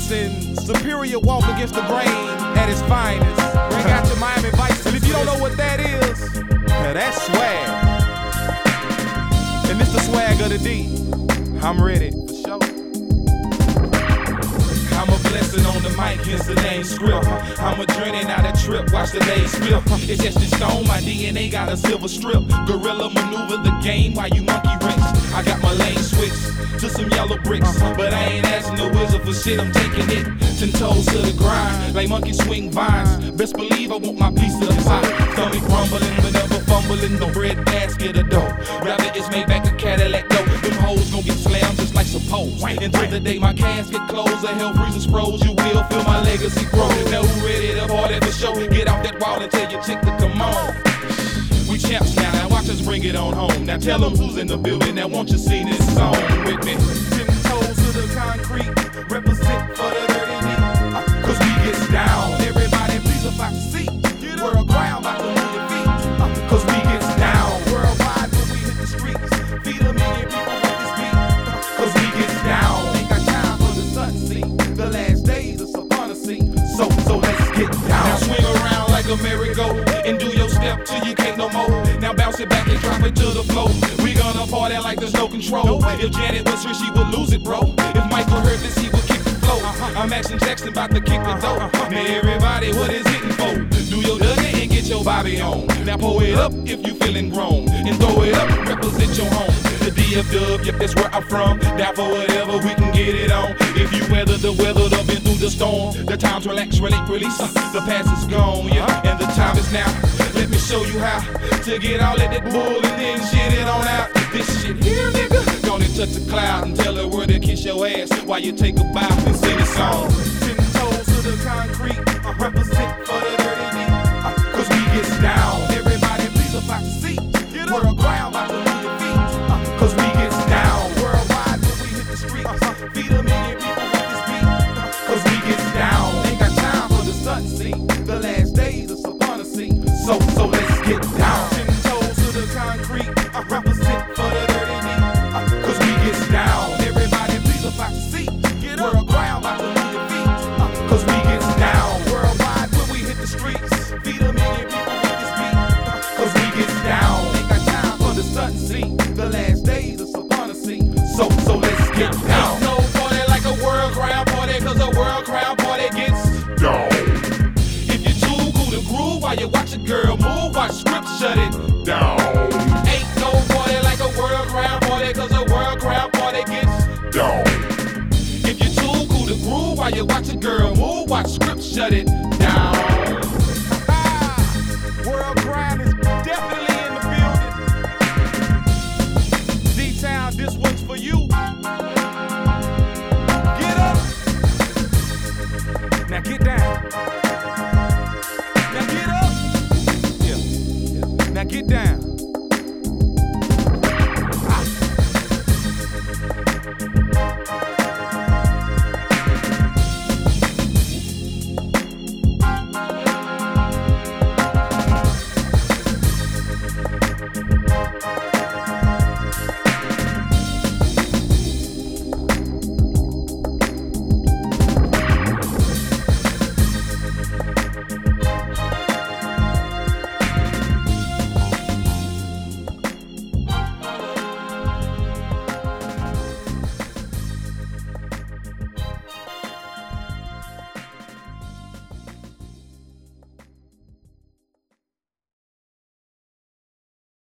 representing superior walk against the grain at its finest. Bring out your Miami Vice. And if you don't know what that is, that's swag. And it's the swag of the D. I'm ready for show. I'm a blessing on the mic, hence the name script. I'm a journey, not a trip, watch the days slip. It's just in stone, my DNA got a silver strip. Gorilla maneuver the game while you monkey wrench. I got my lane switched to some yellow bricks, but I ain't asking the wizard for shit, I'm taking it 10 toes to the grind, like monkey swing vines. Best believe I want my piece of the pie. Stomach rumbling, but never fumbling, the bread basket of dough. Rather it's made back a Cadillac dough. Them hoes gon' get slammed just like suppose. Until the day my casket close, the hell freezes froze, you will feel my legacy grow. Now who ready to party for show? Get off that wall and tell your chick to come on. We champs now watch us bring it on home. Now tell them who's in the building that want you sing this song with me. 10 toes to the concrete, represent for the dirty D. Cause we get down, everybody please about to see. World ground about to move your feet. Cause we get down, worldwide when we hit the streets. Feed a million people with this beat. Cause we get down, ain't got time for the sun see. The last days of Savannah scene. So let's get down. Now swing around like a merry-go and do your step till you can't no more. Now bounce it back and drop it to the floor. We gonna party like there's no control. If Janet was here, she would lose it, bro. If Michael heard this, he would kick the flow. I'm Action Jackson, about to kick the door. Now everybody, what is hitting for? Do your Dougie and get your Bobby on. Now pull it up if you feeling grown, and throw it up, represent your home. The DF Dub, yep, that's where I'm from. Down for whatever, we can get it on. If you weather the weather, done been through the storm. The time's relax, relate, release. The past is gone, yeah, and the time is now. Let me show you how to get all of that bull and then shit it on out. This shit here, nigga, gonna touch the cloud and tell her where to kiss your ass while you take a bow and sing a song. 10 toes to the concrete, represent for the dirty D. Cause we get down, everybody please about to see. World ground about to move your feet. Cause we get down, worldwide when we hit the streets. Feed a million people with this beat. Cause we get down, ain't got time for the sun scene. The last days of Savannah scene. So let's get down. 10 toes to the concrete, represent for the dirty D. Cause we get down, everybody please about to see. World ground about to move your feet. Cause we get down, worldwide when we hit the streets. Feed a million people with this beat. Cause we get down, ain't got time for the sun scene. The last days of Savannah scene. So let's get down. Ain't no party like a world crowd party, cause a world crowd party gets down. If you're too cool to groove while you watch a girl move, watch scripts shut it down. Ain't no party like a world crowd party, cause a world crowd party gets down. If you're too cool to groove while you watch a girl move, watch scripts shut it down. World crowd is definitely in the building. D-Town, this one's for you. Get up. Now get down. Now get up. Yeah. Now get down.